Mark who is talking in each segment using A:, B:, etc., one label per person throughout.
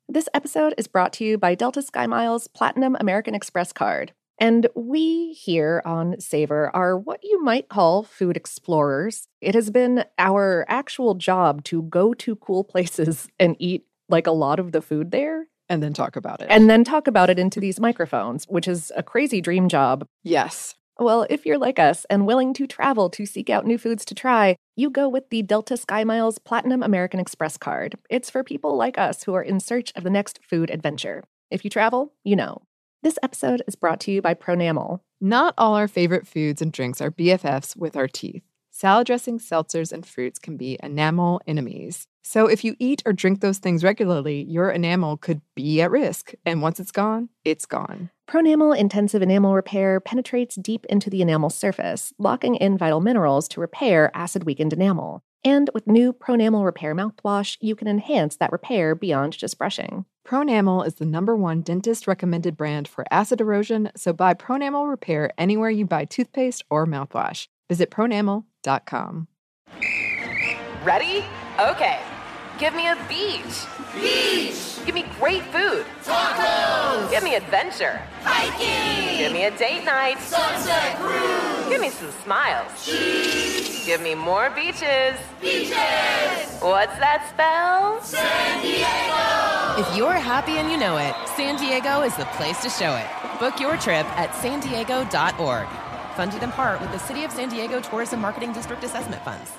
A: This episode is brought to you by Delta SkyMiles Platinum American Express card. And we here on Savor are what you might call food explorers. It has been our actual job to go to cool places and eat like a lot of the food there.
B: And then talk about it.
A: And then talk about it into these microphones, which is a crazy dream job.
B: Yes.
A: Well, if you're like us and willing to travel to seek out new foods to try, you go with the Delta SkyMiles Platinum American Express card. It's for people like us who are in search of the next food adventure. If you travel, you know. This episode is brought to you by Pronamel.
B: Not all our favorite foods and drinks are BFFs with our teeth. Salad dressings, seltzers, and fruits can be enamel enemies. So if you eat or drink those things regularly, your enamel could be at risk. And once it's gone, it's gone.
A: Pronamel Intensive Enamel Repair penetrates deep into the enamel surface, locking in vital minerals to repair acid-weakened enamel. And with new Pronamel Repair mouthwash, you can enhance that repair beyond just brushing.
B: Pronamel is the #1 dentist-recommended brand for acid erosion, so buy Pronamel Repair anywhere you buy toothpaste or mouthwash. Visit pronamel.com.
C: Ready? Okay. Give me a beach.
D: Beach!
C: Give me great food.
D: Tacos!
C: Give me adventure.
D: Hiking!
C: Give me a date night.
D: Sunset cruise!
C: Give me some smiles.
D: Cheese!
C: Give me more beaches.
D: Beaches!
C: What's that spell?
D: San Diego!
E: If you're happy and you know it, San Diego is the place to show it. Book your trip at sandiego.org. Funded in part with the City of San Diego Tourism Marketing District Assessment Funds.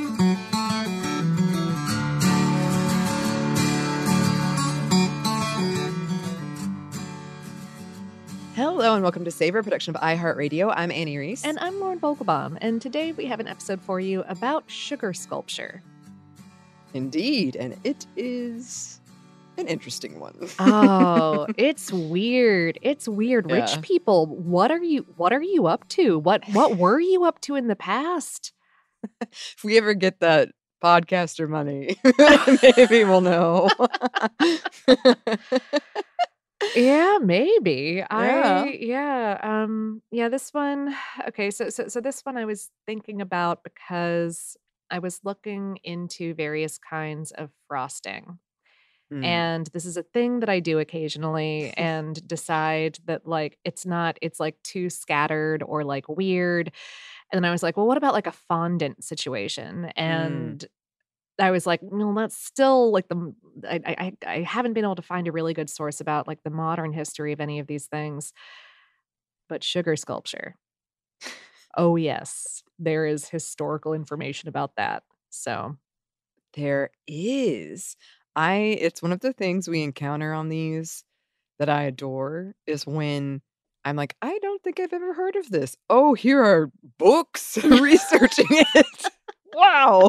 B: Hello and welcome to Savor, a production of iHeartRadio. I'm Annie Reese.
A: And I'm Lauren Vogelbaum, and today we have an episode for you about sugar sculpture.
B: Indeed, and it is an interesting one.
A: Oh, it's weird. It's weird.
B: Yeah.
A: Rich people, what are you up to? What were you up to in the past?
B: If we ever get that podcaster money, maybe we'll know.
A: Yeah, maybe.
B: Yeah.
A: This one. Okay, so this one I was thinking about because I was looking into various kinds of frosting.
B: Mm.
A: And this is a thing that I do occasionally and decide that like it's like too scattered or like weird. And then I was like, well, what about like a fondant situation? And I was like, no, that's still like I haven't been able to find a really good source about like the modern history of any of these things. But sugar sculpture. Oh, yes. There is historical information about that. So
B: There is. It's one of the things we encounter on these that I adore is when I'm like, I don't think I've ever heard of this. Oh, here are books researching it. Wow.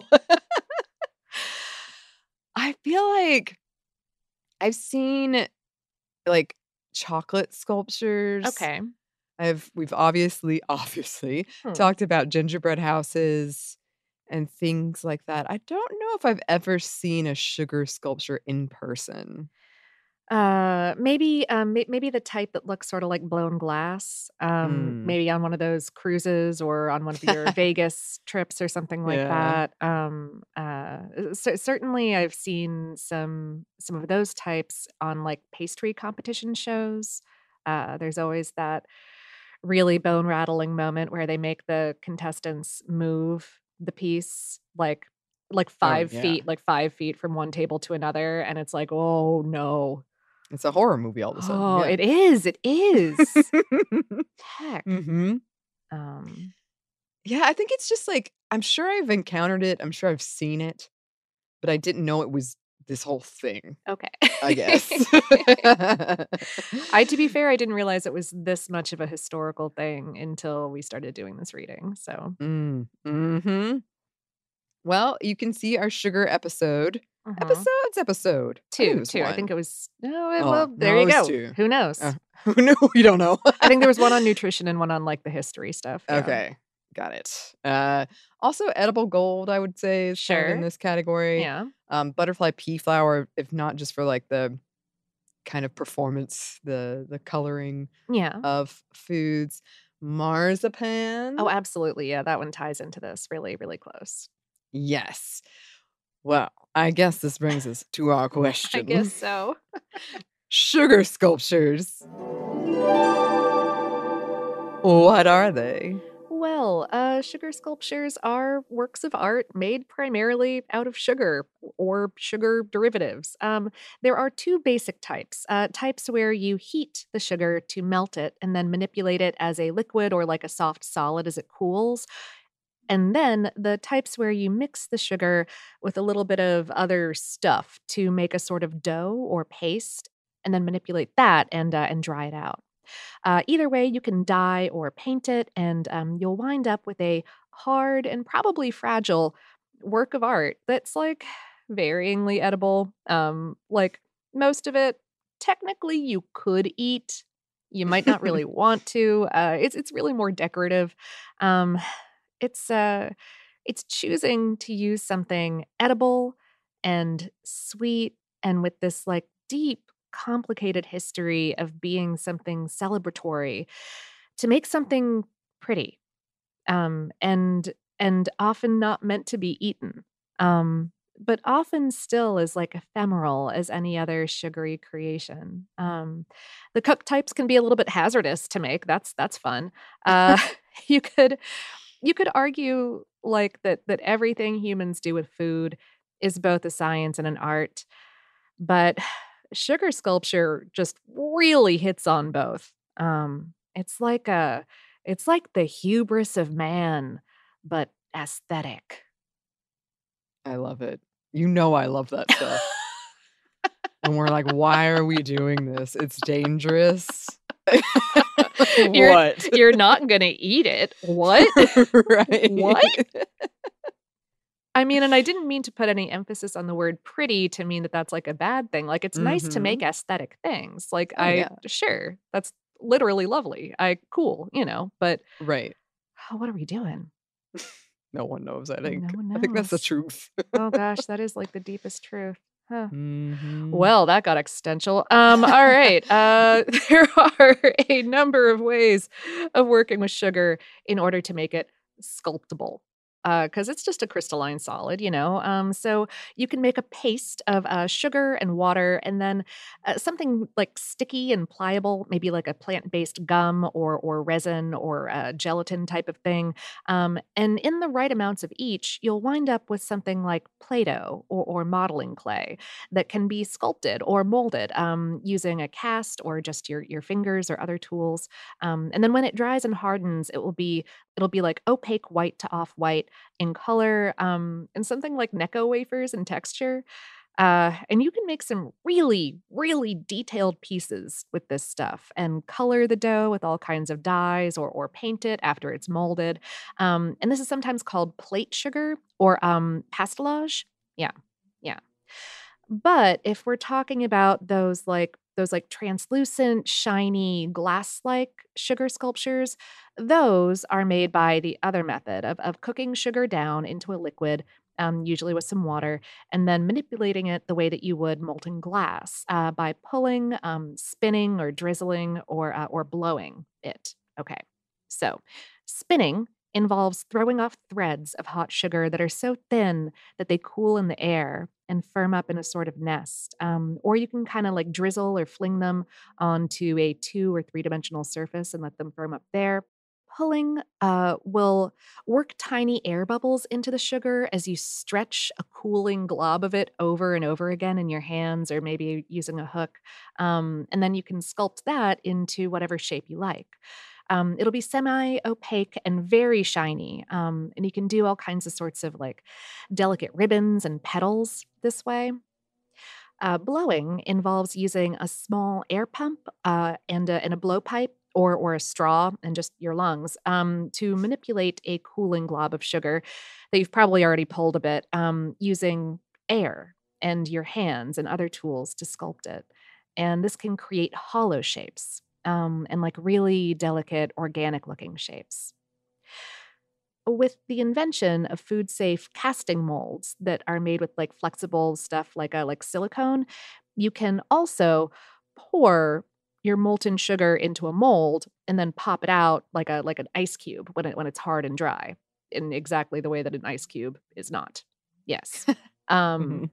B: I feel like I've seen like chocolate sculptures.
A: okay.
B: We've obviously talked about gingerbread houses and things like that. I don't know if I've ever seen a sugar sculpture in person.
A: Maybe the type that looks sort of like blown glass. Maybe on one of those cruises or on one of your Vegas trips or something like
B: Yeah.
A: that. Certainly I've seen some of those types on like pastry competition shows. There's always that really bone rattling moment where they make the contestants move the piece like 5
B: yeah.
A: feet, like 5 feet from one table to another, and it's like, oh no.
B: It's a horror movie all of a sudden.
A: Oh,
B: Yeah.
A: it is. It is. Heck.
B: Mm-hmm. Yeah, I think it's just like, I'm sure I've encountered it. I'm sure I've seen it, but I didn't know it was this whole thing,
A: Okay.
B: I guess.
A: To be fair, I didn't realize it was this much of a historical thing until we started doing this reading. So,
B: Mm-hmm. Well, you can see our sugar episode.
A: Mhm.
B: Episode.
A: Two.
B: was
A: I
B: one.
A: think it was. No,
B: Oh,
A: well, there
B: no,
A: you
B: it was
A: go.
B: two.
A: Who knows?
B: No, we don't know.
A: I think there was one on nutrition and one on like the history stuff. Yeah.
B: Okay, got it. Also, edible gold, I would say, is kind of in
A: Sure.
B: this category.
A: Yeah.
B: Butterfly pea flour, if not just for like the kind of performance, the coloring
A: Yeah.
B: of foods. Marzipan.
A: Oh, absolutely. Yeah, that one ties into this really, really close.
B: Yes. Well, I guess this brings us to our question.
A: I guess so.
B: Sugar sculptures. What are they?
A: Well, sugar sculptures are works of art made primarily out of sugar or sugar derivatives. There are two basic types. Types where you heat the sugar to melt it and then manipulate it as a liquid or like a soft solid as it cools. And then the types where you mix the sugar with a little bit of other stuff to make a sort of dough or paste, and then manipulate that and dry it out. Either way, you can dye or paint it, and you'll wind up with a hard and probably fragile work of art that's like varyingly edible. Like most of it, technically, you could eat. You might not really want to. It's really more decorative. Um, it's choosing to use something edible and sweet and with this like deep complicated history of being something celebratory to make something pretty and often not meant to be eaten, but often still as like ephemeral as any other sugary creation. The cook types can be a little bit hazardous to make. That's fun. uh, you could you could argue like that everything humans do with food is both a science and an art, but sugar sculpture just really hits on both. It's like the hubris of man, but aesthetic.
B: I love it. You know I love that stuff. And we're like, why are we doing this? It's dangerous. What?
A: You're not gonna eat it. What?
B: Right.
A: What? I mean, and I didn't mean to put any emphasis on the word pretty to mean that that's like a bad thing. Like, it's nice to make aesthetic things. Like,
B: Oh, yeah.
A: sure, that's literally lovely. Cool, but
B: Right.
A: what are we doing?
B: No one knows, I think.
A: No one
B: I think that's the
A: knows.
B: truth.
A: Oh gosh, that is like the deepest truth. Huh.
B: Mhm.
A: Well, that got existential. All right. There are a number of ways of working with sugar in order to make it sculptable. Because it's just a crystalline solid, So you can make a paste of sugar and water, and then something like sticky and pliable, maybe like a plant-based gum or resin or gelatin type of thing. And in the right amounts of each, you'll wind up with something like Play-Doh or modeling clay that can be sculpted or molded using a cast or just your fingers or other tools. And then when it dries and hardens, it'll be like opaque white to off white in color, and something like Necco wafers in texture. And you can make some really, really detailed pieces with this stuff and color the dough with all kinds of dyes or paint it after it's molded. And this is sometimes called plate sugar or pastelage. Yeah, yeah. But if we're talking about those like translucent, shiny, glass-like sugar sculptures, those are made by the other method of cooking sugar down into a liquid, usually with some water, and then manipulating it the way that you would molten glass by pulling, spinning, or drizzling, or blowing it. Okay, so spinning involves throwing off threads of hot sugar that are so thin that they cool in the air and firm up in a sort of nest. Or you can kind of like drizzle or fling them onto a 2 or 3-dimensional surface and let them firm up there. Pulling will work tiny air bubbles into the sugar as you stretch a cooling glob of it over and over again in your hands or maybe using a hook. And then you can sculpt that into whatever shape you like. It'll be semi-opaque and very shiny, and you can do all kinds of sorts of like delicate ribbons and petals this way. Blowing involves using a small air pump and a blowpipe or a straw and just your lungs to manipulate a cooling glob of sugar that you've probably already pulled a bit using air and your hands and other tools to sculpt it. And this can create hollow shapes and like really delicate organic looking shapes. With the invention of food safe casting molds that are made with like flexible stuff like silicone, you can also pour your molten sugar into a mold and then pop it out like an ice cube when it's hard and dry in exactly the way that an ice cube is not. Yes. Um,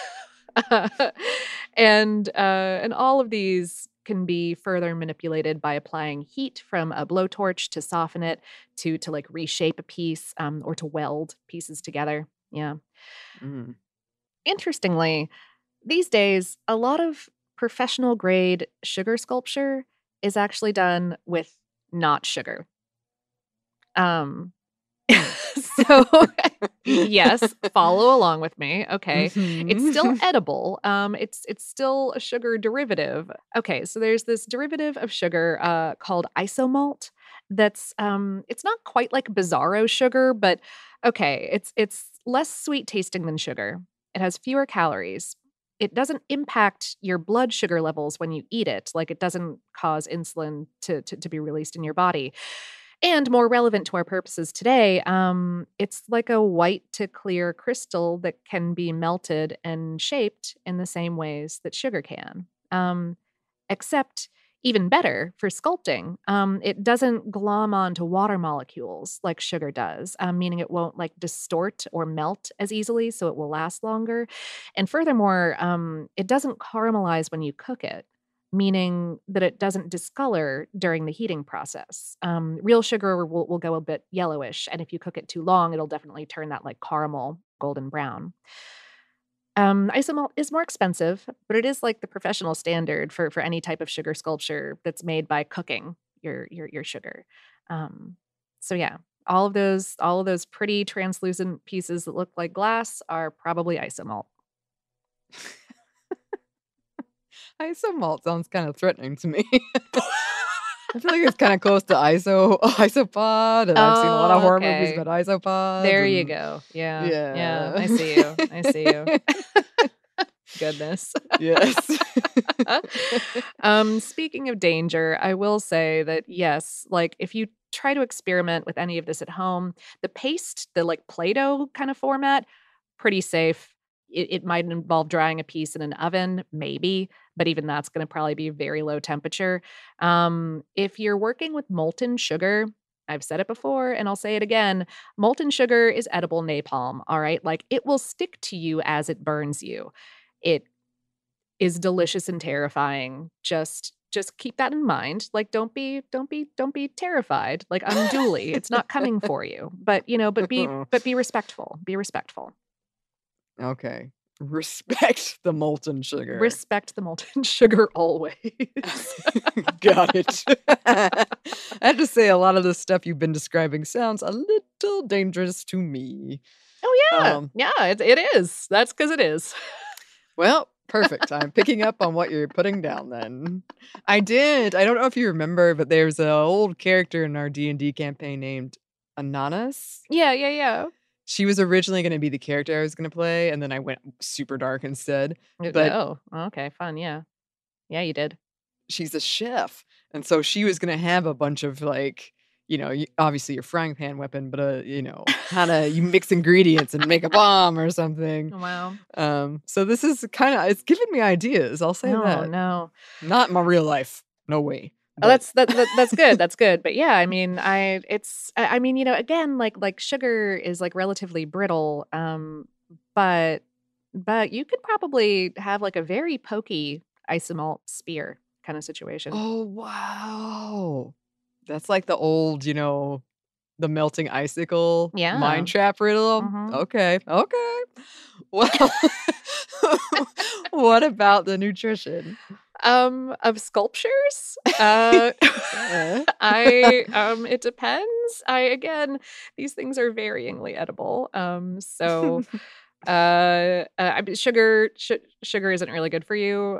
A: and all of these can be further manipulated by applying heat from a blowtorch to soften it, to like reshape a piece, or to weld pieces together. Yeah.
B: Mm.
A: Interestingly, these days, a lot of professional grade sugar sculpture is actually done with not sugar. So yes, follow along with me. Okay. It's still
B: Mhm.
A: edible. It's still a sugar derivative. Okay, so there's this derivative of sugar called isomalt that's it's not quite like bizarro sugar, but okay, it's less sweet tasting than sugar. It has fewer calories. It doesn't impact your blood sugar levels when you eat it. Like it doesn't cause insulin to be released in your body. And more relevant to our purposes today, it's like a white to clear crystal that can be melted and shaped in the same ways that sugar can. Except even better for sculpting, it doesn't glom onto water molecules like sugar does, meaning it won't like distort or melt as easily, so it will last longer. And furthermore, it doesn't caramelize when you cook it, meaning that it doesn't discolor during the heating process. Real sugar will go a bit yellowish, and if you cook it too long, it'll definitely turn that like caramel golden brown. Isomalt is more expensive, but it is like the professional standard for any type of sugar sculpture that's made by cooking your sugar. Um, so yeah, all of those pretty translucent pieces that look like glass are probably isomalt.
B: Isomalt sounds kind of threatening to me. I feel like it's kind of close to isopod, and I've seen a lot of
A: Oh,
B: horror movies
A: okay.
B: about isopods.
A: There you
B: And
A: go. Yeah. Yeah.
B: yeah,
A: I see you. I see you. Goodness.
B: yes.
A: Speaking of danger, I will say that yes, like if you try to experiment with any of this at home, the paste, the like Play-Doh kind of format, pretty safe. It might involve drying a piece in an oven, maybe, but even that's going to probably be very low temperature. If you're working with molten sugar, I've said it before and I'll say it again, molten sugar is edible napalm, all right? Like it will stick to you as it burns you. It is delicious and terrifying. Just keep that in mind. Like don't be terrified like unduly. It's not coming for you. But but be respectful. Be respectful.
B: Okay. Respect the molten sugar.
A: Respect the molten sugar always.
B: Got it. I have to say, a lot of the stuff you've been describing sounds a little dangerous to me.
A: Oh yeah.
B: Um,
A: Yeah, it is. That's because it is.
B: Well, perfect. I'm picking up on what you're putting down then. I don't know if you remember, but there's an old character in our D&D campaign named Ananas.
A: Yeah.
B: She was originally going to be the character I was going to play, and then I went super dark instead. But
A: Oh, okay, fun. Yeah. Yeah, you did.
B: she's a chef, and so she was going to have a bunch of like, obviously your frying pan weapon, but how to you mix ingredients and make a bomb or something.
A: Wow.
B: So this is it's giving me ideas. I'll say that.
A: No.
B: Not in my real life. No way.
A: Oh,
B: But
A: that's good. That's good. But yeah, I mean, again, like sugar is like relatively brittle. But you could probably have like a very pokey isomalt spear kind of situation.
B: oh wow, that's like the old, the melting icicle
A: Yeah.
B: mine trap riddle.
A: Mhm.
B: Okay. Well, what about the nutrition?
A: Of sculptures, it depends. These things are varyingly edible. So I mean, sugar isn't really good for you.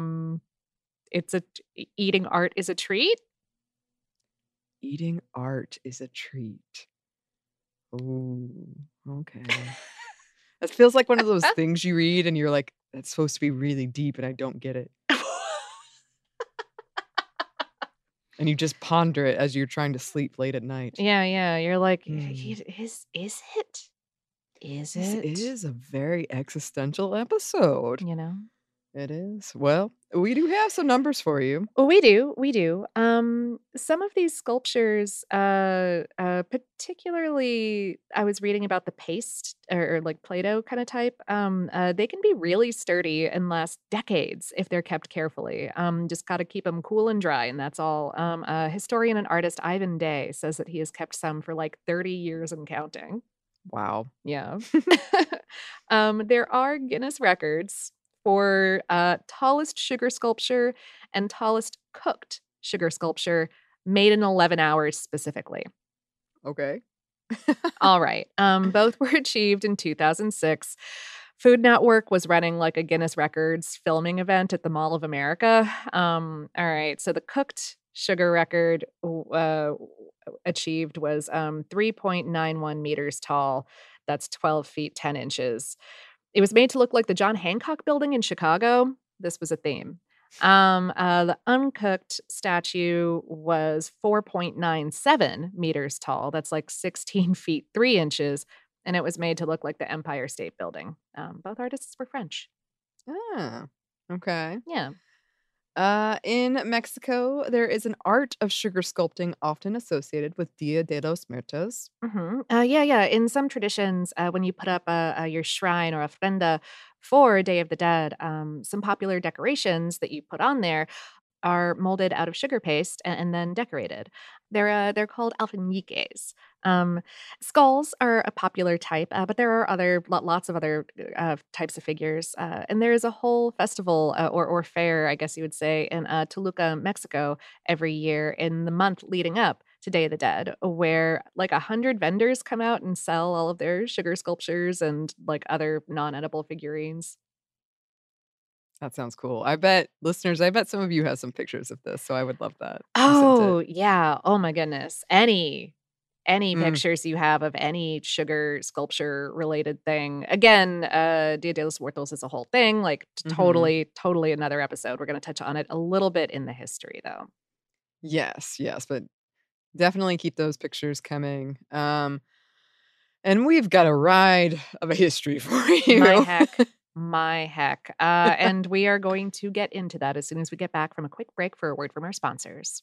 A: Eating art is a treat.
B: Eating art is a treat. Ooh, okay. That feels like one of those things you read and you're like, that's supposed to be really deep and I don't get it. And you just ponder it as you're trying to sleep late at night.
A: Yeah. You're like,
B: Mm.
A: is it? Is
B: This
A: it?
B: is a very existential episode.
A: You know?
B: It is. Well, we do have some numbers for you.
A: We do. Some of these sculptures, particularly, I was reading about the paste or like Play-Doh kind of type. They can be really sturdy and last decades if they're kept carefully. Just got to keep them cool and dry, and that's all. Historian and artist Ivan Day says that he has kept some for like 30 years and counting.
B: Wow.
A: Yeah. There are Guinness records for tallest sugar sculpture and tallest cooked sugar sculpture made in 11 hours specifically.
B: Okay.
A: All right. Both were achieved in 2006. Food Network was running like a Guinness Records filming event at the Mall of America. All right. So the cooked sugar record achieved was 3.91 meters tall. That's 12 feet, 10 inches. It was made to look like the John Hancock Building in Chicago. This was a theme. The uncooked statue was 4.97 meters tall. That's like 16 feet, 3 inches. And it was made to look like the Empire State Building. Both artists were French.
B: Ah, okay.
A: Yeah.
B: In Mexico, there is an art of sugar sculpting often associated with Dia de los Muertos.
A: Yeah. In some traditions, when you put up your shrine or ofrenda for Day of the Dead, some popular decorations that you put on there are molded out of sugar paste and then decorated. They're called alfeñiques. Skulls are a popular type, but there are lots of other types of figures. And there is a whole festival or fair, I guess you would say, in Toluca, Mexico, every year in the month leading up to Day of the Dead, where like 100 vendors come out and sell all of their sugar sculptures and like other non-edible figurines.
B: That sounds cool. I bet some of you have some pictures of this, so I would love that.
A: Oh, yeah. Oh my goodness. Any pictures you have of any sugar sculpture related thing. Again, Dia de los Muertos is a whole thing, like totally another episode. We're going to touch on it a little bit in the history though.
B: Yes, but definitely keep those pictures coming. And we've got a ride of a history for you.
A: My heck. And we are going to get into that as soon as we get back from a quick break for a word from our sponsors.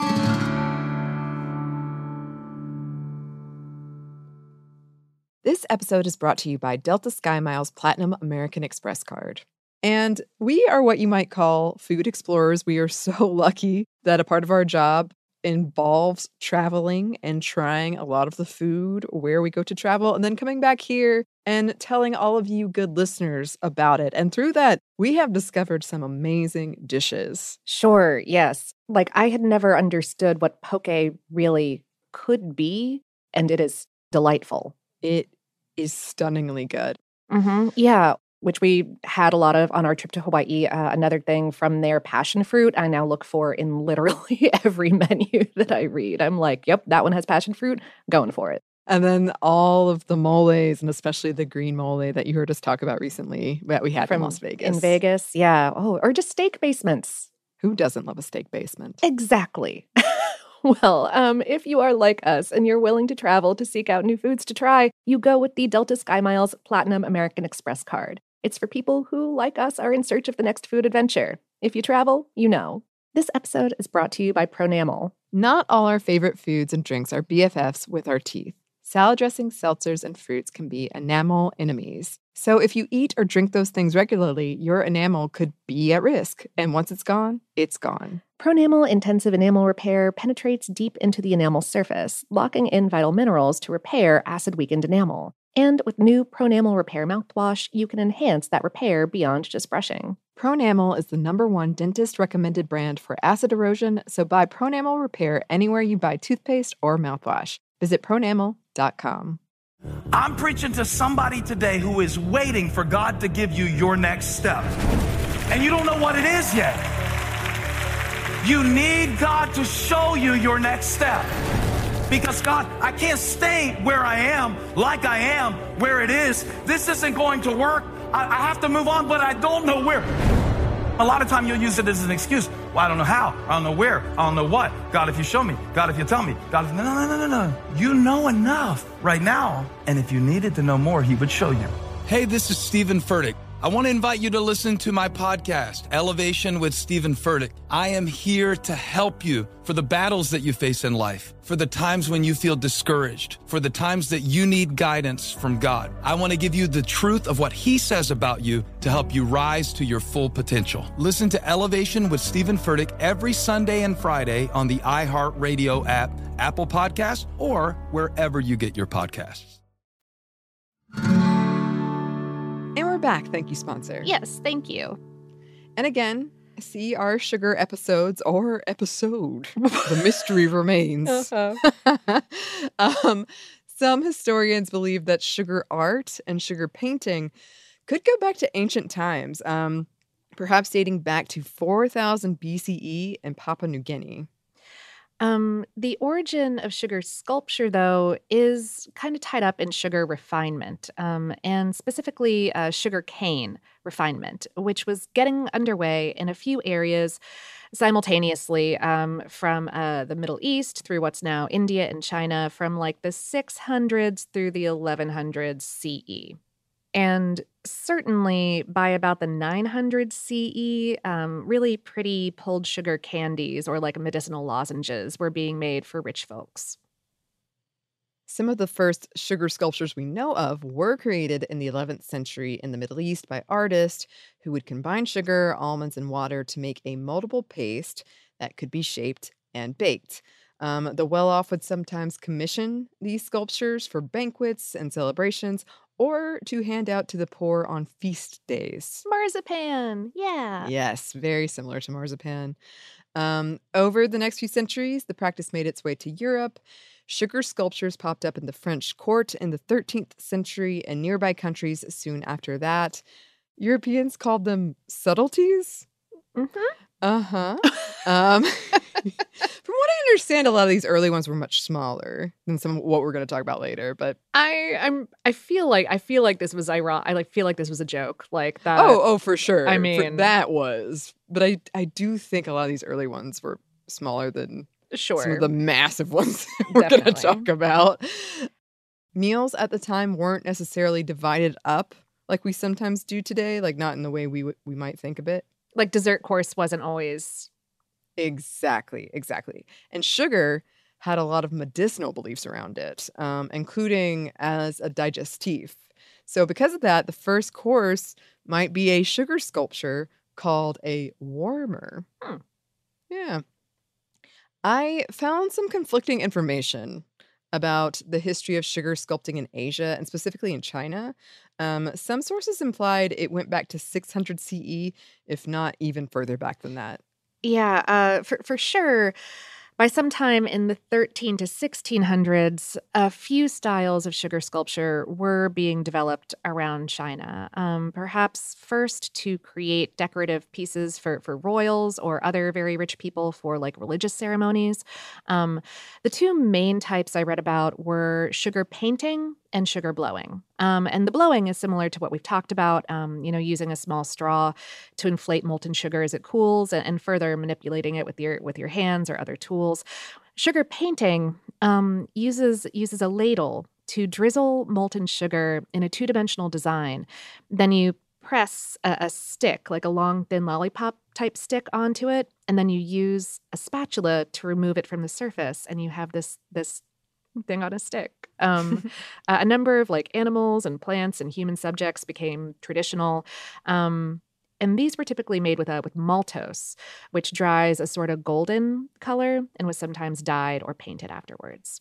B: This episode is brought to you by Delta SkyMiles Platinum American Express card. And we are what you might call food explorers. We are so lucky that a part of our job involves traveling and trying a lot of the food where we go to travel and then coming back here and telling all of you good listeners about it. And through that, we have discovered some amazing dishes.
A: Sure, yes. Like I had never understood what poke really could be, and it is delightful.
B: It is stunningly good.
A: Yeah, which we had a lot of on our trip to Hawaii. Another thing from their passion fruit, I now look for in literally every menu that I read. I'm like, yep, that one has passion fruit, going for it.
B: And then all of the moles, and especially the green mole that you heard us talk about recently that we had from Las Vegas.
A: In Vegas, yeah. Oh, or just steak basements.
B: Who doesn't love a steak basement?
A: Exactly. Well, if you are like us and you're willing to travel to seek out new foods to try, you go with the Delta SkyMiles Platinum American Express card. It's for people who, like us, are in search of the next food adventure. If you travel, you know. This episode is brought to you by Pronamel.
B: Not all our favorite foods and drinks are BFFs with our teeth. Salad dressings, seltzers, and fruits can be enamel enemies. So if you eat or drink those things regularly, your enamel could be at risk. And once it's gone, it's gone.
A: Pronamel Intensive Enamel Repair penetrates deep into the enamel surface, locking in vital minerals to repair acid-weakened enamel. And with new Pronamel Repair mouthwash, you can enhance that repair beyond just brushing.
B: Pronamel is the #1 dentist-recommended brand for acid erosion, so buy Pronamel Repair anywhere you buy toothpaste or mouthwash. Visit pronamel.com.
F: I'm preaching to somebody today who is waiting for God to give you your next step. And you don't know what it is yet. You need God to show you your next step. Because God, I can't stay where I am, like I am, where it is. This isn't going to work. I have to move on, but I don't know where. A lot of time you'll use it as an excuse. Well, I don't know how. I don't know where. I don't know what. God, if you show me. God, if you tell me. God, no. You know enough right now. And if you needed to know more, he would show you.
G: Hey, this is Stephen Furtick.
F: I want to invite you to listen to my podcast, Elevation with Stephen Furtick. I am here to help you for the battles that you face in life, for the times when you feel discouraged, for the times that you need guidance from God. I want to give you the truth of what He says about you to help you rise to your full potential. Listen to Elevation with Stephen Furtick every Sunday and Friday on the iHeartRadio app, Apple Podcasts, or wherever you get your podcasts.
B: And we're back. Thank you, sponsor.
A: Yes, thank you.
B: And again, see our sugar episodes or episode. The mystery remains. Some historians believe that sugar art and sugar painting could go back to ancient times, perhaps dating back to 4000 BCE in Papua New Guinea.
A: The origin of sugar sculpture, though, is kind of tied up in sugar refinement, and specifically sugar cane refinement, which was getting underway in a few areas simultaneously, from the Middle East through what's now India and China, from like the 600s through the 1100s CE. And certainly by about the 900 CE, really pretty pulled sugar candies or like medicinal lozenges were being made for rich folks.
B: Some of the first sugar sculptures we know of were created in the 11th century in the Middle East by artists who would combine sugar, almonds, and water to make a moldable paste that could be shaped and baked. The well-off would sometimes commission these sculptures for banquets and celebrations, or to hand out to the poor on feast days.
A: Marzipan, yeah.
B: Yes, very similar to marzipan. Over the next few centuries, the practice made its way to Europe. Sugar sculptures popped up in the French court in the 13th century and nearby countries soon after that. Europeans called them subtleties.
A: Mm-hmm.
B: Uh-huh. From what I understand, a lot of these early ones were much smaller than some of what we're going to talk about later. But
A: I feel like this was ironic. I feel like this was a joke, like that.
B: Oh, for sure.
A: I mean,
B: that was. But I do think a lot of these early ones were smaller than
A: sure
B: some of the massive ones we're going to talk about. Meals at the time weren't necessarily divided up like we sometimes do today, like not in the way we might think of it.
A: Like dessert course wasn't always.
B: Exactly. And sugar had a lot of medicinal beliefs around it, including as a digestif. So because of that, the first course might be a sugar sculpture called a warmer. Yeah. I found some conflicting information about the history of sugar sculpting in Asia, and specifically in China. Some sources implied it went back to 600 CE, if not even further back than that.
A: Yeah, for sure. By sometime in the 13 to 1600s, a few styles of sugar sculpture were being developed around China, perhaps first to create decorative pieces for royals or other very rich people for like religious ceremonies. The two main types I read about were sugar painting and sugar blowing. And the blowing is similar to what we've talked about, using a small straw to inflate molten sugar as it cools and further manipulating it with your hands or other tools. Sugar painting uses a ladle to drizzle molten sugar in a two-dimensional design. Then you press a stick, like a long, thin lollipop type stick onto it, and then you use a spatula to remove it from the surface, and you have this thing on a stick. A number of like animals and plants and human subjects became traditional. And these were typically made with maltose, which dries a sort of golden color and was sometimes dyed or painted afterwards.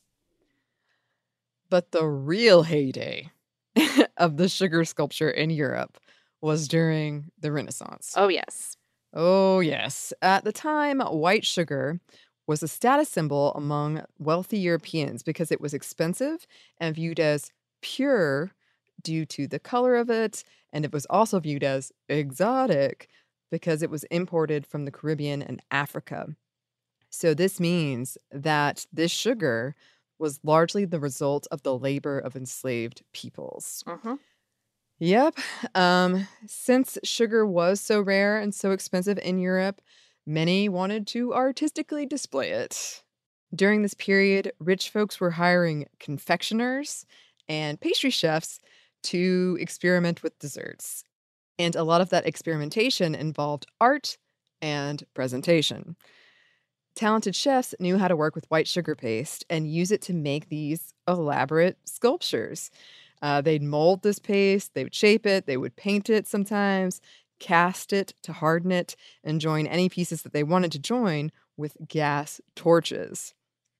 B: But the real heyday of the sugar sculpture in Europe was during the Renaissance.
A: Oh, yes.
B: Oh, yes. At the time, white sugar was a status symbol among wealthy Europeans because it was expensive and viewed as pure due to the color of it, and it was also viewed as exotic because it was imported from the Caribbean and Africa. So this means that this sugar was largely the result of the labor of enslaved peoples.
A: Mm-hmm.
B: Yep. Since sugar was so rare and so expensive in Europe, many wanted to artistically display it. During this period, rich folks were hiring confectioners and pastry chefs to experiment with desserts. And a lot of that experimentation involved art and presentation. Talented chefs knew how to work with white sugar paste and use it to make these elaborate sculptures. They'd mold this paste, they would shape it, they would paint it sometimes, cast it to harden it, and join any pieces that they wanted to join with gas torches.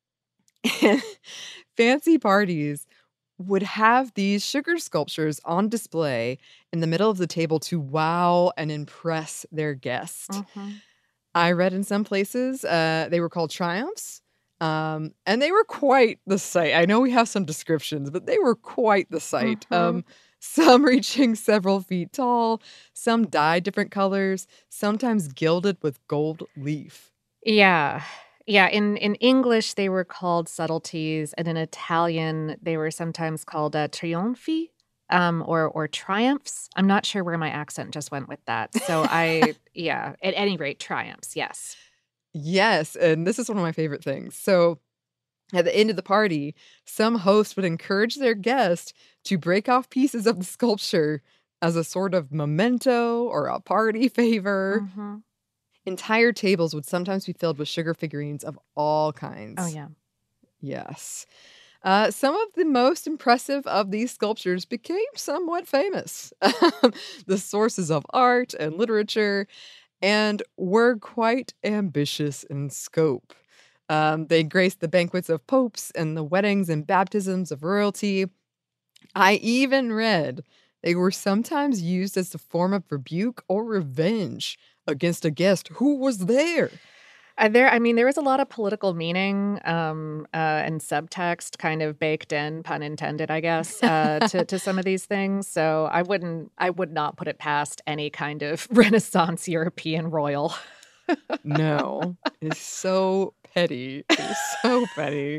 B: Fancy parties would have these sugar sculptures on display in the middle of the table to wow and impress their guest.
A: Mm-hmm.
B: I read in some places they were called triumphs, and they were quite the sight. I know we have some descriptions, but they were quite the sight. Some reaching several feet tall, some dyed different colors, sometimes gilded with gold leaf.
A: Yeah. Yeah, in English, they were called subtleties, and in Italian, they were sometimes called trionfi, or triumphs. I'm not sure where my accent just went with that. So at any rate, triumphs, yes.
B: Yes, and this is one of my favorite things. So at the end of the party, some host would encourage their guest to break off pieces of the sculpture as a sort of memento or a party favor.
A: Mm-hmm.
B: Entire tables would sometimes be filled with sugar figurines of all kinds.
A: Oh, yeah.
B: Yes. Some of the most impressive of these sculptures became somewhat famous. The sources of art and literature, and were quite ambitious in scope. They graced the banquets of popes and the weddings and baptisms of royalty. I even read they were sometimes used as a form of rebuke or revenge against a guest who was there.
A: There was a lot of political meaning and subtext kind of baked in, pun intended, I guess, to some of these things. So I would not put it past any kind of Renaissance European royal.
B: No, it's so petty. It's so petty.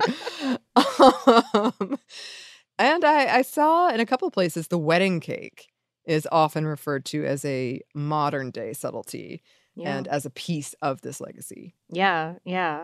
B: And I saw in a couple places the wedding cake is often referred to as a modern day subtlety and as a piece of this legacy.
A: Yeah.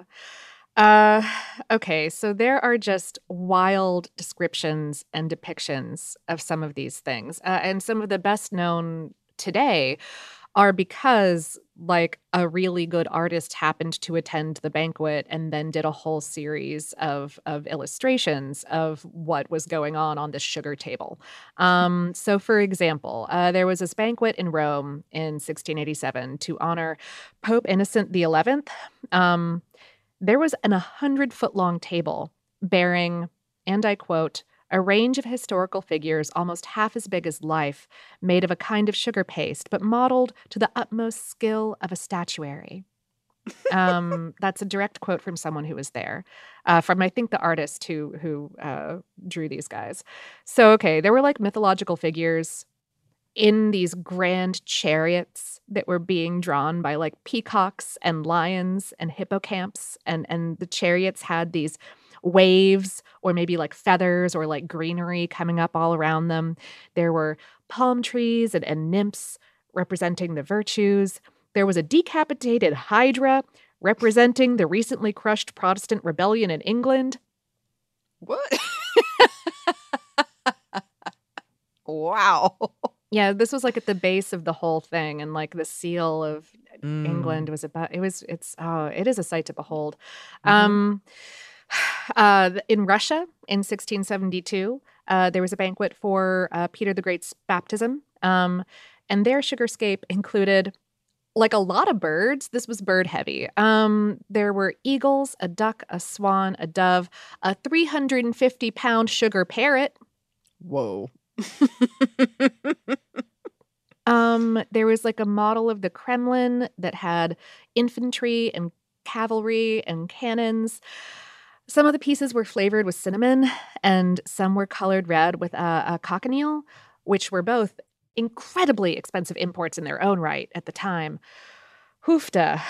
A: Okay, so there are just wild descriptions and depictions of some of these things. And some of the best known today are because like a really good artist happened to attend the banquet and then did a whole series of illustrations of what was going on this sugar table. So for example, there was this banquet in Rome in 1687 to honor Pope Innocent XI. There was an 100-foot-long table bearing, and I quote, a range of historical figures almost half as big as life, made of a kind of sugar paste, but modeled to the utmost skill of a statuary. That's a direct quote from someone who was there, from I think the artist who drew these guys. So, okay, there were like mythological figures in these grand chariots that were being drawn by like peacocks and lions and hippocamps, and the chariots had these waves or maybe like feathers or like greenery coming up all around them. There were palm trees and nymphs representing the virtues. There was a decapitated hydra representing the recently crushed Protestant rebellion in England.
B: What? Wow.
A: Yeah, this was like at the base of the whole thing, and like the seal of England was about. It is a sight to behold. In Russia in 1672, there was a banquet for Peter the Great's baptism, and their sugarscape included like a lot of birds. This was bird heavy. There were eagles, a duck, a swan, a dove, a 350-pound sugar parrot.
B: Whoa.
A: There was like a model of the Kremlin that had infantry and cavalry and cannons. Some of the pieces were flavored with cinnamon, and some were colored red with a cochineal, which were both incredibly expensive imports in their own right at the time. Hoofda.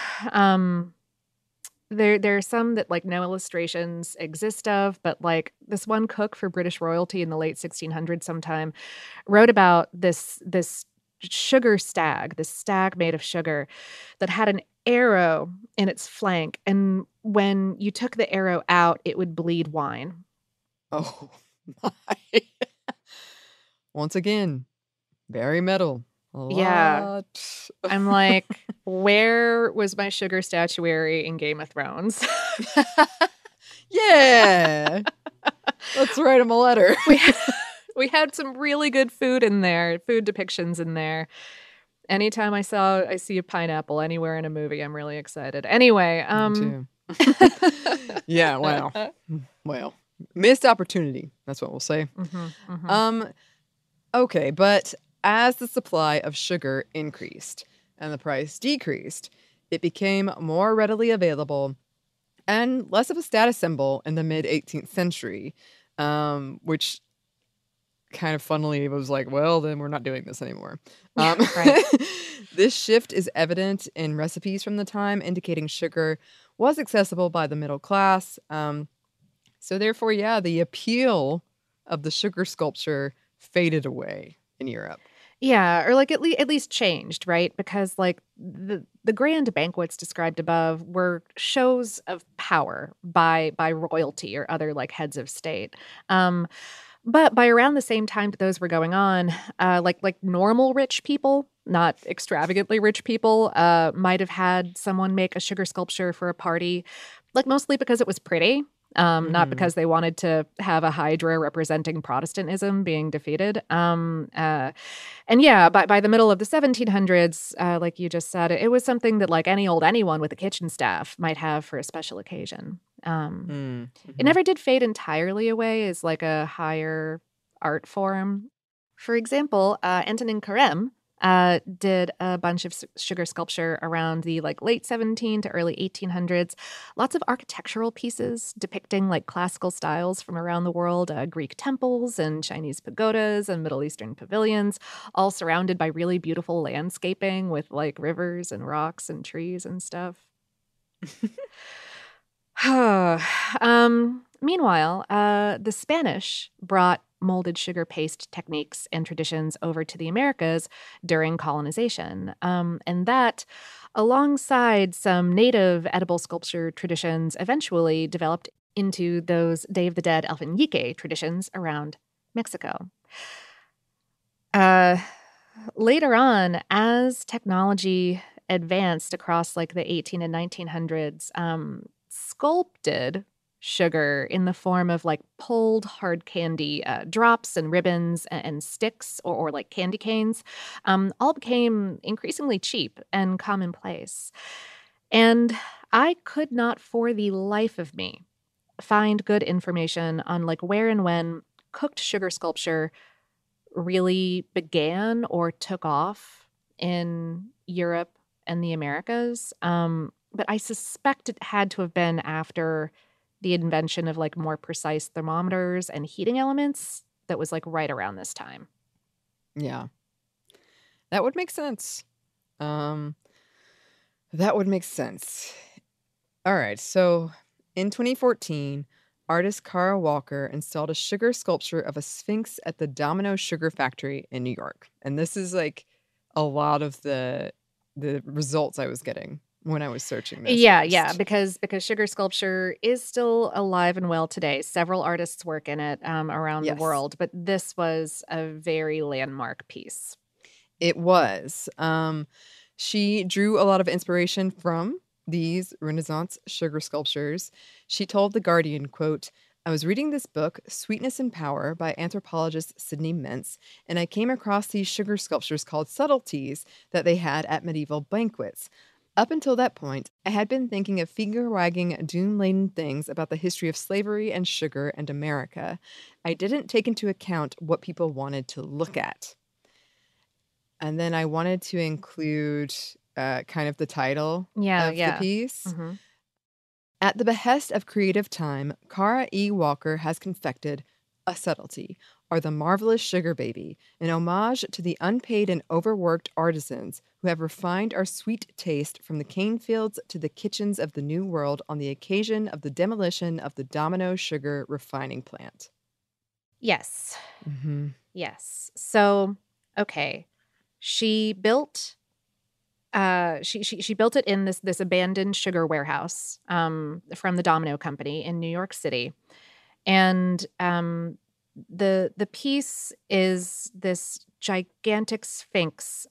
A: There are some that like no illustrations exist of, but like this one cook for British royalty in the late 1600s sometime wrote about this sugar stag, this stag made of sugar that had an arrow in its flank, and when you took the arrow out, it would bleed wine.
B: Oh my. Once again, very metal.
A: Yeah.
B: What?
A: I'm like, where was my sugar statuary in Game of Thrones?
B: Yeah. Let's write him a letter.
A: We had some really good food in there, food depictions in there. Anytime I see a pineapple anywhere in a movie, I'm really excited. Anyway,
B: Me too. Yeah, wow. Well, missed opportunity. That's what we'll say. Okay, but as the supply of sugar increased and the price decreased, it became more readily available and less of a status symbol in the mid-18th century, which kind of funnily was like, well, then we're not doing this anymore.
A: Right.
B: This shift is evident in recipes from the time, indicating sugar was accessible by the middle class. So therefore, yeah, the appeal of the sugar sculpture faded away in Europe.
A: Yeah, or like at least changed, right? Because like the grand banquets described above were shows of power by royalty or other like heads of state. But by around the same time that those were going on, like normal rich people, not extravagantly rich people, might have had someone make a sugar sculpture for a party, like mostly because it was pretty. Not because they wanted to have a hydra representing Protestantism being defeated. And yeah, by the middle of the 1700s, like you just said, it was something that like anyone with a kitchen staff might have for a special occasion. It never did fade entirely away as like a higher art form. For example, Antonin Carême did a bunch of sugar sculpture around the like late 17 to early 1800s. Lots of architectural pieces depicting like classical styles from around the world, Greek temples and Chinese pagodas and Middle Eastern pavilions, all surrounded by really beautiful landscaping with like rivers and rocks and trees and stuff. Meanwhile, the Spanish brought molded sugar paste techniques and traditions over to the Americas during colonization. And that, alongside some native edible sculpture traditions, eventually developed into those Day of the Dead Alfeñique traditions around Mexico. Later on, as technology advanced across like the 18 and 1900s, sculpted sugar in the form of like pulled hard candy drops and ribbons and sticks or like candy canes all became increasingly cheap and commonplace. And I could not for the life of me find good information on like where and when cooked sugar sculpture really began or took off in Europe and the Americas. But I suspect it had to have been after the invention of like more precise thermometers and heating elements that was like right around this time.
B: Yeah. That would make sense. That would make sense. All right. So in 2014, artist Kara Walker installed a sugar sculpture of a sphinx at the Domino Sugar Factory in New York. And this is like a lot of the results I was getting when I was searching this.
A: Yeah, because sugar sculpture is still alive and well today. Several artists work in it around the world, but this was a very landmark piece.
B: It was. She drew a lot of inspiration from these Renaissance sugar sculptures. She told The Guardian, quote, "I was reading this book, Sweetness and Power, by anthropologist Sidney Mintz, and I came across these sugar sculptures called subtleties that they had at medieval banquets. Up until that point, I had been thinking of finger-wagging, doom-laden things about the history of slavery and sugar and America. I didn't take into account what people wanted to look at." And then I wanted to include kind of the title of the piece.
A: Mm-hmm.
B: At the behest of Creative Time, Kara E. Walker has confected a subtlety, or the marvelous sugar baby, an homage to the unpaid and overworked artisans who have refined our sweet taste from the cane fields to the kitchens of the New World on the occasion of the demolition of the Domino Sugar refining plant.
A: Yes.
B: Mm-hmm.
A: Yes. So, okay. She built she built it in this abandoned sugar warehouse from the Domino Company in New York City. And the piece is this gigantic sphinx.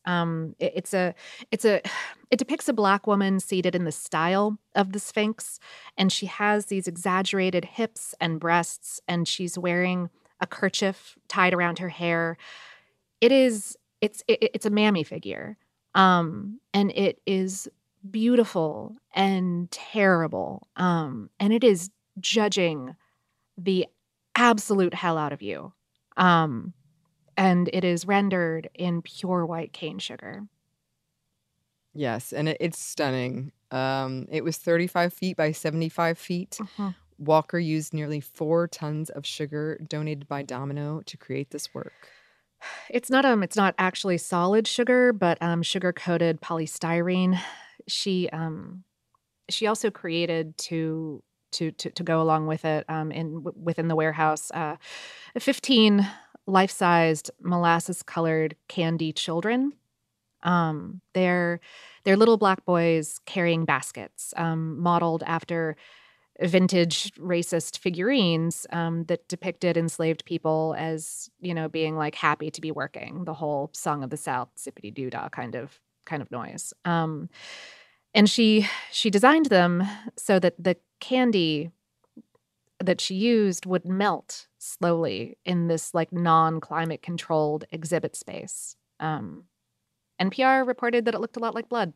A: It depicts a Black woman seated in the style of the sphinx, and she has these exaggerated hips and breasts, and she's wearing a kerchief tied around her hair. It's a mammy figure, and it is beautiful and terrible, and it is judging the absolute hell out of you. And it is rendered in pure white cane sugar.
B: Yes, and it's stunning. It was 35 feet by 75 feet.
A: Mhm.
B: Walker used nearly 4 tons of sugar donated by Domino to create this work.
A: It's not actually solid sugar, but sugar-coated polystyrene. She also created to go along with it within the warehouse 15 life-sized molasses-colored candy children. They're little Black boys carrying baskets, modeled after vintage racist figurines that depicted enslaved people as, being like happy to be working. The whole Song of the South, zippity doo dah kind of noise. And she designed them so that the candy that she used would melt slowly in this like non-climate controlled exhibit space. NPR reported that it looked a lot like blood.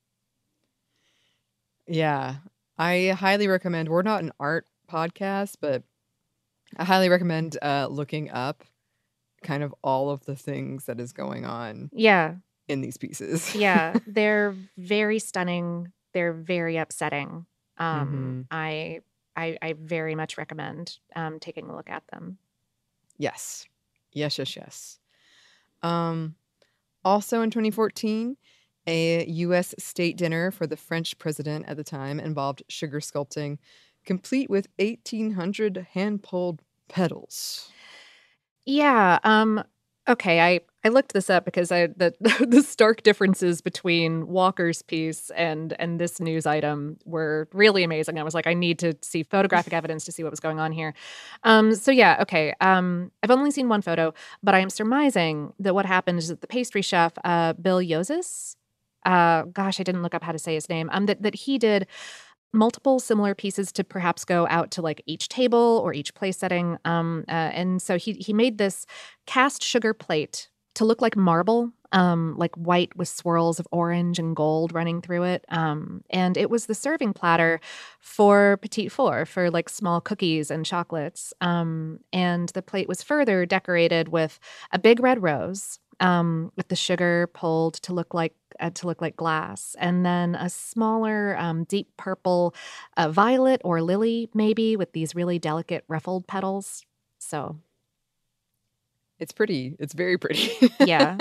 B: Yeah, I highly recommend. We're not an art podcast, but I highly recommend looking up kind of all of the things that is going on
A: Yeah.
B: in these pieces.
A: Yeah. They're very stunning. They're very upsetting.
B: Mhm.
A: I very much recommend taking a look at them.
B: Yes. Also in 2014, a U.S. state dinner for the French president at the time involved sugar sculpting, complete with 1,800 hand-pulled petals.
A: Yeah. Okay. I looked this up because the stark differences between Walker's piece and this news item were really amazing. I was like, I need to see photographic evidence to see what was going on here. So yeah, okay. I've only seen one photo, but I am surmising that what happened is that the pastry chef, Bill Yozis, gosh, I didn't look up how to say his name, that he did multiple similar pieces to perhaps go out to like each table or each place setting. And so he made this cast sugar plate to look like marble, like white with swirls of orange and gold running through it. And it was the serving platter for petit four, for like small cookies and chocolates. And the plate was further decorated with a big red rose, with the sugar pulled to look like glass, and then a smaller deep purple violet or lily, maybe, with these really delicate ruffled petals. So
B: It's pretty. It's very pretty.
A: yeah.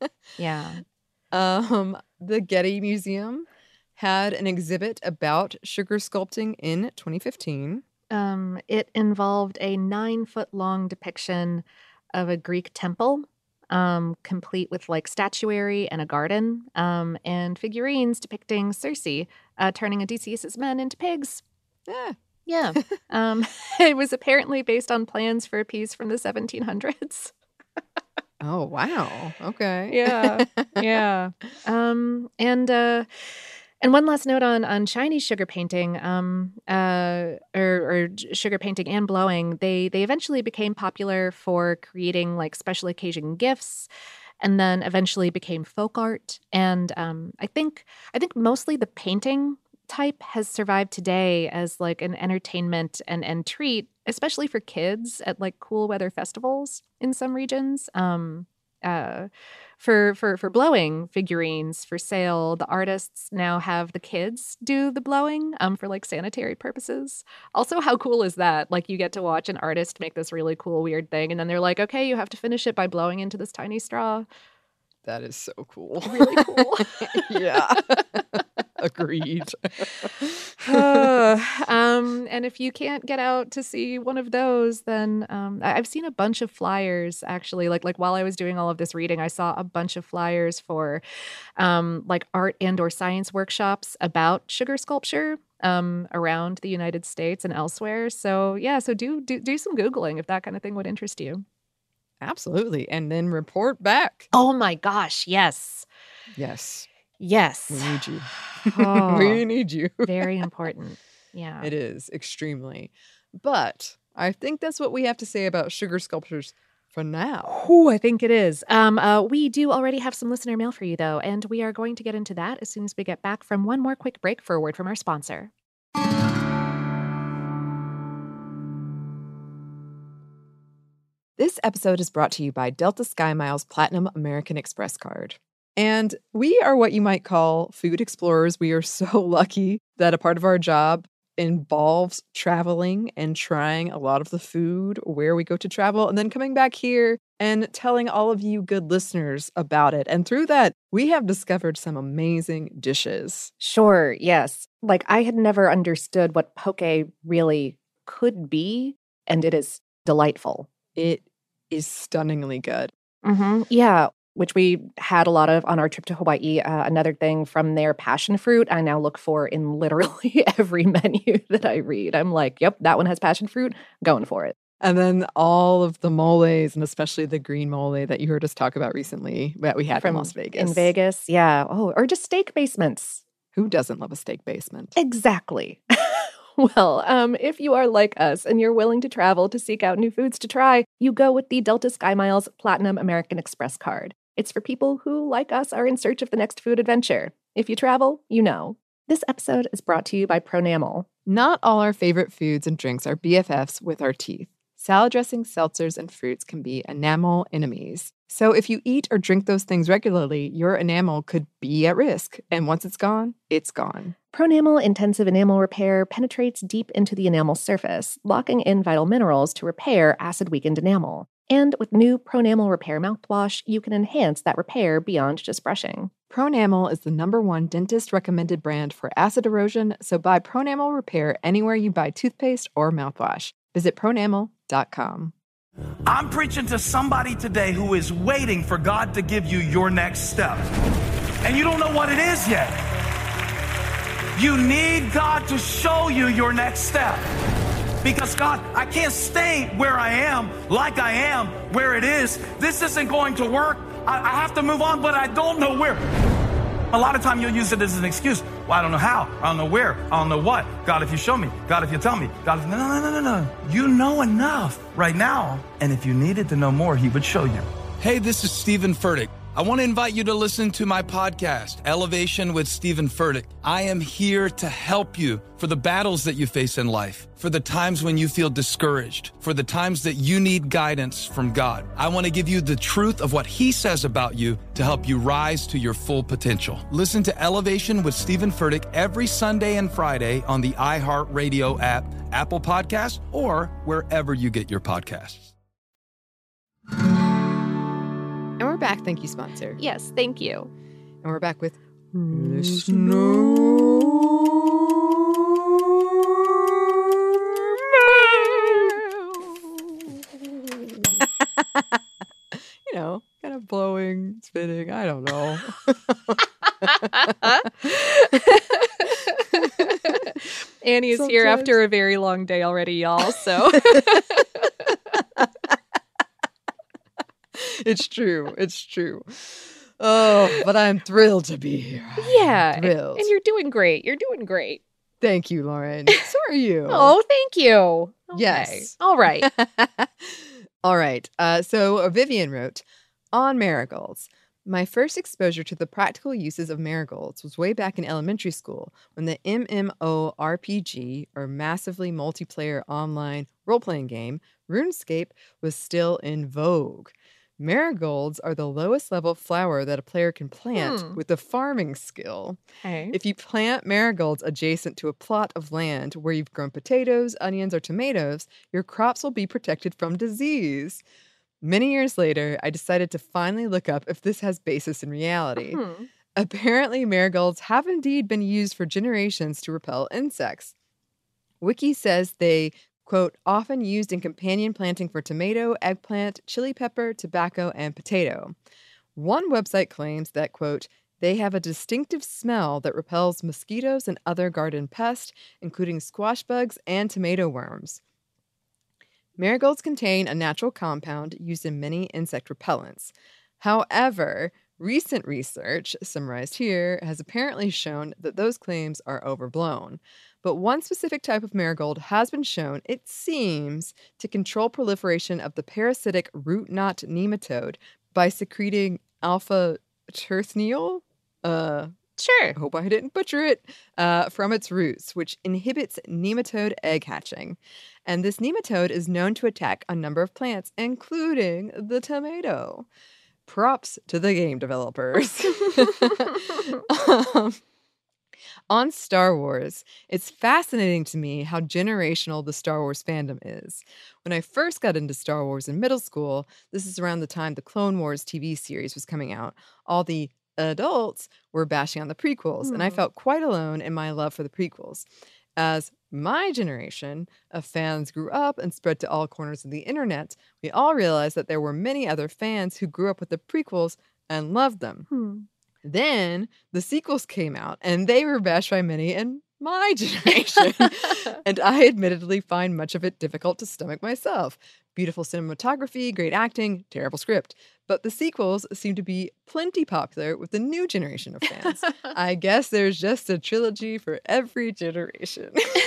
B: The Getty Museum had an exhibit about sugar sculpting in 2015.
A: It involved a 9-foot-long depiction of a Greek temple, complete with like statuary and a garden, and figurines depicting Circe turning Odysseus's men into pigs. Yeah. It was apparently based on plans for a piece from the 1700s.
B: Oh, wow. Okay.
A: Yeah. And one last note on Chinese sugar painting, or sugar painting and blowing. They eventually became popular for creating like special occasion gifts, and then eventually became folk art. And I think mostly the painting type has survived today as like an entertainment and treat, especially for kids at like cool weather festivals in some regions. For blowing figurines for sale, the artists now have the kids do the blowing for like sanitary purposes. Also, how cool is that? Like you get to watch an artist make this really cool weird thing, and then they're like, okay, you have to finish it by blowing into this tiny straw.
B: That is so cool.
A: Really cool.
B: Yeah. Agreed.
A: And if you can't get out to see one of those, then I've seen a bunch of flyers actually. Like while I was doing all of this reading, I saw a bunch of flyers for like art and or science workshops about sugar sculpture around the United States and elsewhere. So yeah, so do some Googling if that kind of thing would interest you.
B: Absolutely. And then report back.
A: Oh my gosh, yes.
B: Yes.
A: Yes.
B: We need you.
A: Oh,
B: We need you.
A: very important. Yeah.
B: It is, extremely. But I think that's what we have to say about sugar sculptures for now.
A: Ooh, I think it is. We do already have some listener mail for you, though, and we are going to get into that as soon as we get back from one more quick break for a word from our sponsor.
B: This episode is brought to you by Delta SkyMiles Platinum American Express card. And we are what you might call food explorers. We are so lucky that a part of our job involves traveling and trying a lot of the food where we go to travel and then coming back here and telling all of you good listeners about it. And through that, we have discovered some amazing dishes.
A: Sure, yes. Like, I had never understood what poke really could be, and it is delightful.
B: It is stunningly good.
A: Mm-hmm. Yeah, which we had a lot of on our trip to Hawaii. Another thing from their passion fruit, I now look for in literally every menu that I read. I'm like, yep, that one has passion fruit, going for it.
B: And then all of the moles, and especially the green mole that you heard us talk about recently that we had in Las Vegas.
A: In Vegas, yeah. Oh, or just steak basements.
B: Who doesn't love a steak basement?
A: Exactly. Well, if you are like us and you're willing to travel to seek out new foods to try, you go with the Delta SkyMiles Platinum American Express card. It's for people who, like us, are in search of the next food adventure. If you travel, you know. This episode is brought to you by Pronamel.
B: Not all our favorite foods and drinks are BFFs with our teeth. Salad dressings, seltzers, and fruits can be enamel enemies. So if you eat or drink those things regularly, your enamel could be at risk. And once it's gone, it's gone.
A: Pronamel Intensive Enamel Repair penetrates deep into the enamel surface, locking in vital minerals to repair acid-weakened enamel. And with new Pronamel Repair mouthwash, you can enhance that repair beyond just brushing.
B: Pronamel is the #1 dentist-recommended brand for acid erosion, so buy Pronamel Repair anywhere you buy toothpaste or mouthwash. Visit pronamel.com.
F: I'm preaching to somebody today who is waiting for God to give you your next step. And you don't know what it is yet. You need God to show you your next step. Because God, I can't stay where I am, like I am, where it is. This isn't going to work. I have to move on, but I don't know where. A lot of time you'll use it as an excuse. Well, I don't know how. I don't know where. I don't know what. God, if you show me. God, if you tell me. God, if... No. You know enough right now. And if you needed to know more, he would show you.
G: Hey, this is Stephen Furtick. I want to invite you to listen to my podcast, Elevation with Stephen Furtick. I am here to help you for the battles that you face in life, for the times when you feel discouraged, for the times that you need guidance from God. I want to give you the truth of what he says about you to help you rise to your full potential. Listen to Elevation with Stephen Furtick every Sunday and Friday on the iHeartRadio app, Apple Podcasts, or wherever you get your podcasts.
B: And we're back. Thank you, sponsor.
A: Yes, thank you.
B: And we're back with you know, kind of blowing, spinning. I don't know.
A: Annie is here after a very long day already, y'all, so...
B: It's true. It's true. Oh, but I'm thrilled to be here.
A: Yeah.
B: Thrilled.
A: And you're doing great. You're doing great.
B: Thank you, Lauren. So are you.
A: Oh, thank you. Okay.
B: Yes.
A: All right.
B: All right. So Vivian wrote, on marigolds. My first exposure to the practical uses of marigolds was way back in elementary school when the MMORPG, or Massively Multiplayer Online Role-Playing Game, RuneScape, was still in vogue. Marigolds are the lowest level flower that a player can plant with a farming skill.
A: Okay.
B: If you plant marigolds adjacent to a plot of land where you've grown potatoes, onions, or tomatoes, your crops will be protected from disease. Many years later, I decided to finally look up if this has basis in reality. Apparently, marigolds have indeed been used for generations to repel insects. Wiki says they, quote, often used in companion planting for tomato, eggplant, chili pepper, tobacco, and potato. One website claims that, quote, they have a distinctive smell that repels mosquitoes and other garden pests, including squash bugs and tomato worms. Marigolds contain a natural compound used in many insect repellents. However, recent research, summarized here, has apparently shown that those claims are overblown. But one specific type of marigold has been shown, it seems, to control proliferation of the parasitic root knot nematode by secreting alpha-terthniol?
A: Sure.
B: I hope I didn't butcher it, from its roots, which inhibits nematode egg hatching. And this nematode is known to attack a number of plants, including the tomato. Props to the game developers. On Star Wars, it's fascinating to me how generational the Star Wars fandom is. When I first got into Star Wars in middle school, this is around the time the Clone Wars TV series was coming out, all the adults were bashing on the prequels, and I felt quite alone in my love for the prequels. As my generation of fans grew up and spread to all corners of the internet, we all realized that there were many other fans who grew up with the prequels and loved them. Then the sequels came out, and they were bashed by many in my generation, and I admittedly find much of it difficult to stomach myself. Beautiful cinematography, great acting, terrible script. But the sequels seem to be plenty popular with the new generation of fans. I guess there's just a trilogy for every generation.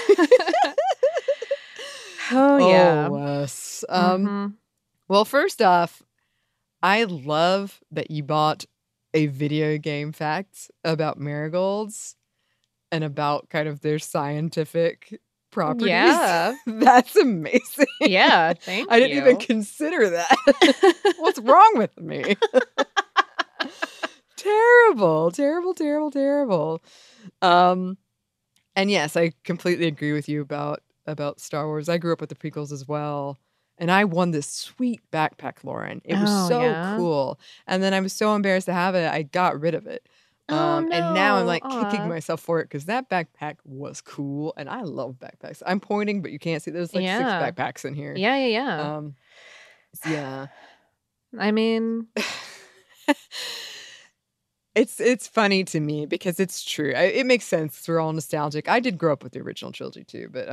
A: Oh, yeah.
B: Wes. Well, first off, I love that you bought a video game fact about marigolds and about kind of their scientific properties.
A: Yeah.
B: That's amazing.
A: Yeah, thank
B: I didn't
A: you.
B: even consider that. What's wrong with me? Terrible, terrible, terrible, terrible. And yes, I completely agree with you about Star Wars. I grew up with the prequels as well. And I won this sweet backpack, Lauren. It was
A: Oh,
B: so
A: yeah?
B: cool. And then I was so embarrassed to have it, I got rid of it. And now I'm
A: no.
B: like kicking
A: Aw.
B: myself for it because that backpack was cool. And I love backpacks. I'm pointing, but you can't see. There's like 6
A: Yeah.
B: backpacks in here.
A: Yeah.
B: Yeah.
A: I mean,
B: It's funny to me because it's true. It makes sense. We're all nostalgic. I did grow up with the original trilogy too, but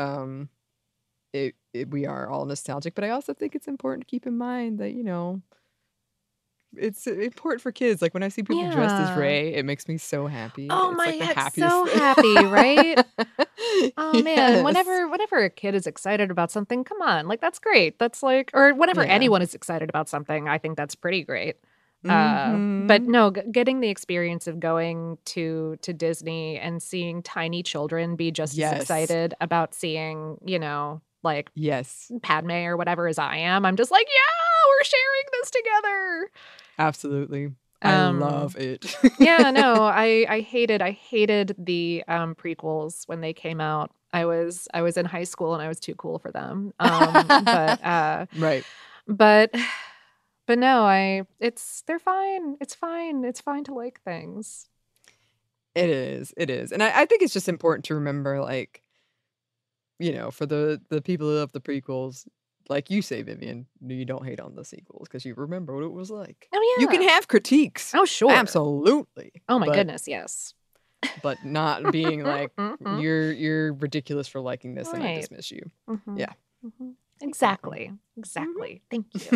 B: we are all nostalgic. But I also think it's important to keep in mind that, you know, it's important for kids. Like when I see people dressed as
A: Yeah.
B: Rey, it makes me so happy.
A: oh
B: It's
A: my
B: like the
A: god,
B: happiest
A: so
B: thing.
A: happy, right? Oh man,
B: Yes.
A: whenever a kid is excited about something, come on, like that's great. That's like, or whenever
B: Yeah.
A: anyone is excited about something, I think that's pretty great. But
B: Mhm.
A: no, getting the experience of going to Disney and seeing tiny children be just
B: Yes.
A: as excited about seeing, you know, like
B: Yes,
A: Padme or whatever as I am, I'm just like, yeah, we're sharing this together.
B: absolutely. I love it.
A: Yeah, no, I hated the prequels when they came out. I was in high school and I was too cool for them.
B: Right.
A: But no, they're fine. It's fine. It's fine to like things.
B: It is. It is. And I think it's just important to remember, like, you know, for the people who love the prequels, like you say, Vivian, you don't hate on the sequels because you remember what it was like.
A: Oh
B: You can
A: yeah.
B: have critiques.
A: Oh sure.
B: Absolutely.
A: Oh my
B: but,
A: goodness, yes.
B: But not being like,
A: Mhm.
B: you're ridiculous for liking this and I
A: Right.
B: dismiss you.
A: Mhm.
B: Yeah.
A: Mhm. Exactly. Thank you.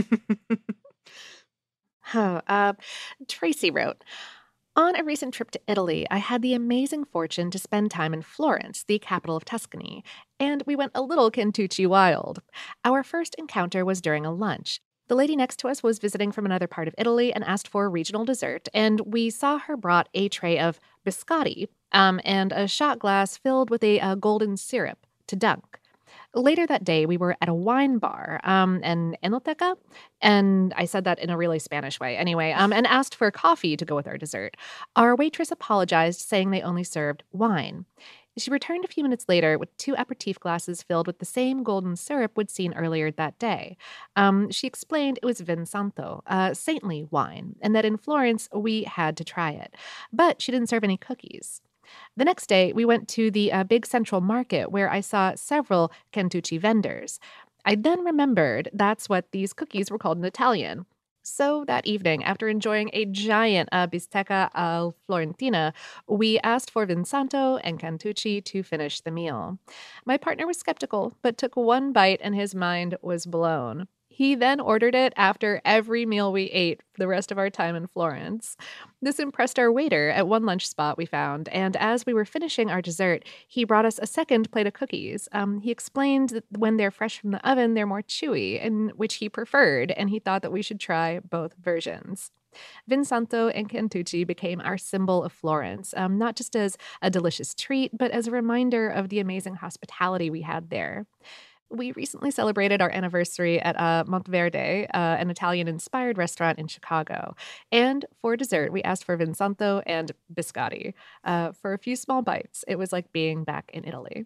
A: Oh, Tracy wrote, on a recent trip to Italy, I had the amazing fortune to spend time in Florence, the capital of Tuscany, and we went a little Cantucci wild. Our first encounter was during a lunch. The lady next to us was visiting from another part of Italy and asked for a regional dessert, and we saw her brought a tray of biscotti and a shot glass filled with a golden syrup to dunk. Later that day, we were at a wine bar, an enoteca, and I said that in a really Spanish way anyway, and asked for coffee to go with our dessert. Our waitress apologized, saying they only served wine. She returned a few minutes later with 2 aperitif glasses filled with the same golden syrup we'd seen earlier that day. She explained it was Vin Santo, saintly wine, and that in Florence we had to try it. But she didn't serve any cookies. The next day, we went to the big central market where I saw several cantucci vendors. I then remembered that's what these cookies were called in Italian. So that evening, after enjoying a giant bistecca al Florentina, we asked for Vinsanto and Cantucci to finish the meal. My partner was skeptical, but took one bite and his mind was blown. He then ordered it after every meal we ate for the rest of our time in Florence. This impressed our waiter at one lunch spot we found, and as we were finishing our dessert, he brought us a second plate of cookies. He explained that when they're fresh from the oven, they're more chewy, and which he preferred, and he thought that we should try both versions. Vinsanto and Cantucci became our symbol of Florence, not just as a delicious treat, but as a reminder of the amazing hospitality we had there. We recently celebrated our anniversary at Monteverde, an Italian-inspired restaurant in Chicago. And for dessert, we asked for Vinsanto and biscotti. For a few small bites, it was like being back in Italy.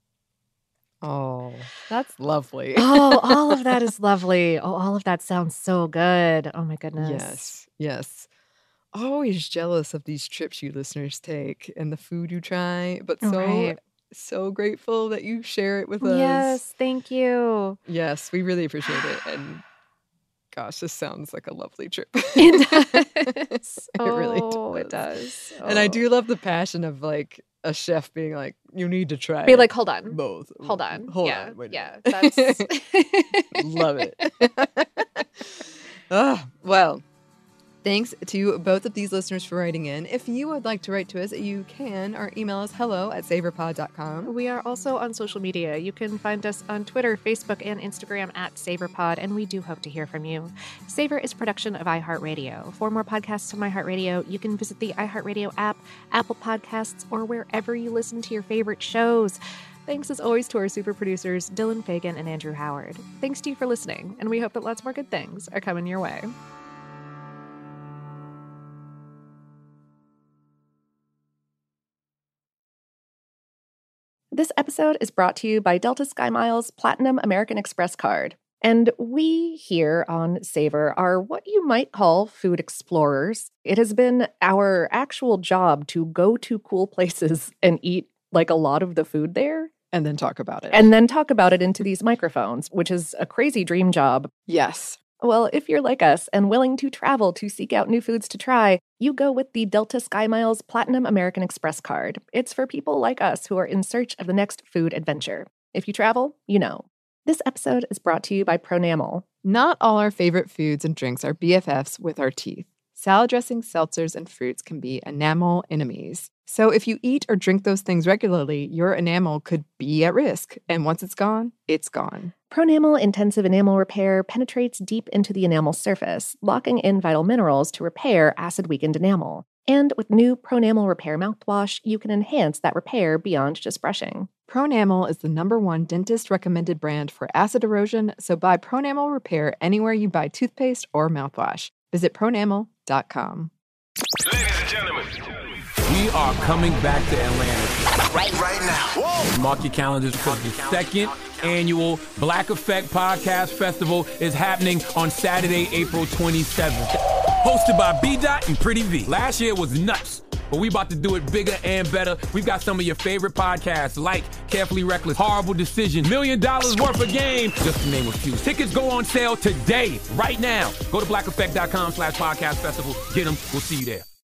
B: Oh, that's lovely.
A: Oh, all of that is lovely. Oh, all of that sounds so good. Oh, my goodness.
B: Yes, yes. Always jealous of these trips you listeners take and the food you try, but so grateful that you share it with us.
A: Yes, thank you.
B: Yes, we really appreciate it. And gosh, this sounds like a lovely trip.
A: It does.
B: It really
A: Oh,
B: does.
A: it does.
B: And I
A: Oh.
B: do love the passion of like a chef being like, you need to try
A: Be like, hold on.
B: both.
A: Hold on.
B: Hold
A: yeah,
B: on. Wait a
A: yeah.
B: minute.
A: That's
B: Love it. Well, thanks to both of these listeners for writing in. If you would like to write to us, you can. Our email is hello@savorpod.com.
A: We are also on social media. You can find us on Twitter, Facebook, and Instagram at SavorPod, and we do hope to hear from you. Savor is a production of iHeartRadio. For more podcasts from iHeartRadio, you can visit the iHeartRadio app, Apple Podcasts, or wherever you listen to your favorite shows. Thanks as always to our super producers, Dylan Fagan and Andrew Howard. Thanks to you for listening, and we hope that lots more good things are coming your way. This episode is brought to you by Delta SkyMiles Platinum American Express card. And we here on Savor are what you might call food explorers. It has been our actual job to go to cool places and eat like a lot of the food there.
B: And then talk about it.
A: And then talk about it into these microphones, which is a crazy dream job.
B: yes.
A: Well, if you're like us and willing to travel to seek out new foods to try, you go with the Delta SkyMiles Platinum American Express card. It's for people like us who are in search of the next food adventure. If you travel, you know. This episode is brought to you by Pronamel.
B: Not all our favorite foods and drinks are BFFs with our teeth. Salad dressings, seltzers, and fruits can be enamel enemies. So if you eat or drink those things regularly, your enamel could be at risk. And once it's gone, it's gone.
A: Pronamel Intensive Enamel Repair penetrates deep into the enamel surface, locking in vital minerals to repair acid-weakened enamel. And with new Pronamel Repair mouthwash, you can enhance that repair beyond just brushing.
B: Pronamel is the #1 dentist-recommended brand for acid erosion, so buy Pronamel Repair anywhere you buy toothpaste or mouthwash. Visit pronamel.com.
H: Ladies and gentlemen,
I: We are coming back to Atlanta.
H: right now. Whoa!
I: Mark your calendars because the second annual Black Effect Podcast Festival is happening on Saturday, April 27th. Hosted by B-Dot and Pretty V. Last year was nuts, but we about to do it bigger and better. We've got some of your favorite podcasts like Carefully Reckless, Horrible Decision, $1 million worth of game, just to name a few. Tickets go on sale today, right now. Go to blackeffect.com/podcast festival. Get them. We'll see you there.